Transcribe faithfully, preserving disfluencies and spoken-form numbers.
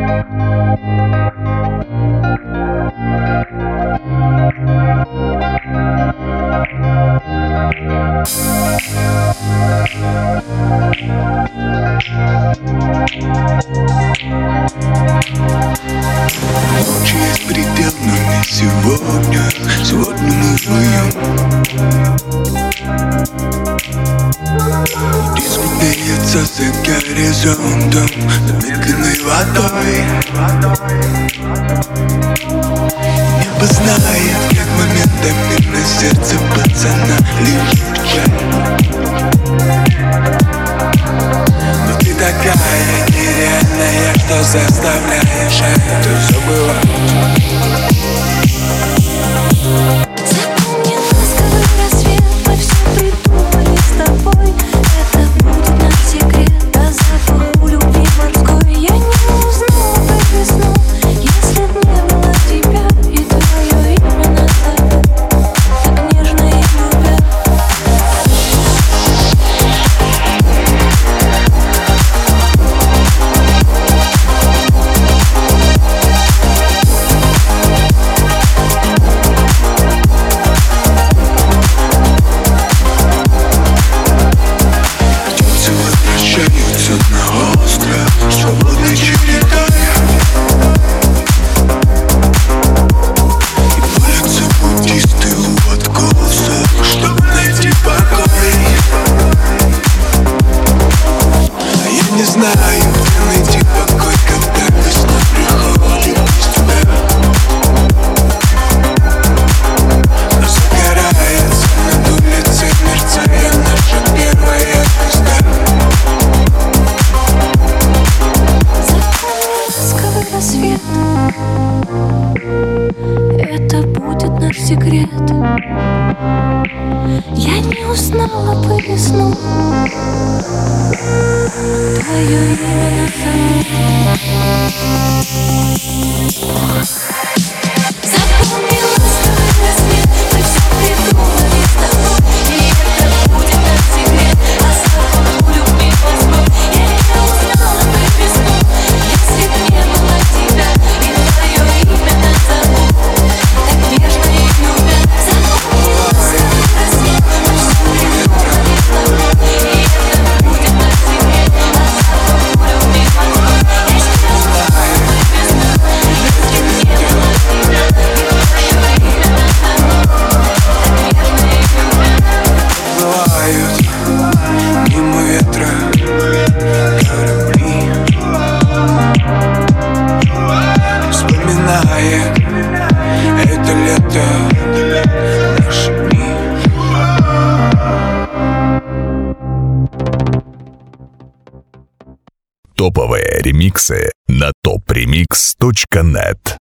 Ночи есть предел, но не сегодня. Сегодня мы вдвоем. Диск бьется за горизонтом замедленной водой. Небо знает, как моментами на сердце пацана лежит печаль. Но ты такая нереальная, что заставляешь это забывать. Запомни ласковый рассвет, мы все придумали с тобой. Это будет наш секрет, а запах у любви морской. Я не узнала бы весну, если б не было тебя и твое имя на зовет, так нежно и любя. Возвращаются на остров свободной чередой. И молятся буддисты у откосов, чтобы найти покой. А я не знаю, где найти покой, когда весна приходит без тебя. Но загорается над улицей, мерцая наша первая звезда. Ласковый рассвет, это будет наш секрет. Я не узнала бы весну, твое имя назову. Запомни ласковый рассвет, мы все придумали с тобой. И это будет наш секрет, а запах у любви морской. Я не узнала бы весну, если б не было тебя и твое имя назову, так нежно и любя. Запомни ласковый рассвет, мы все придумали с тобой. И это будет наш секрет, а запах у любви морской. Я не узнала бы весну, если б не было тебя и твое имя назову, так нежно и любя. Плывают мимо ветра корабли, вспоминая это лето, наши дни. Топовые ремиксы на топ ремикс точка нет.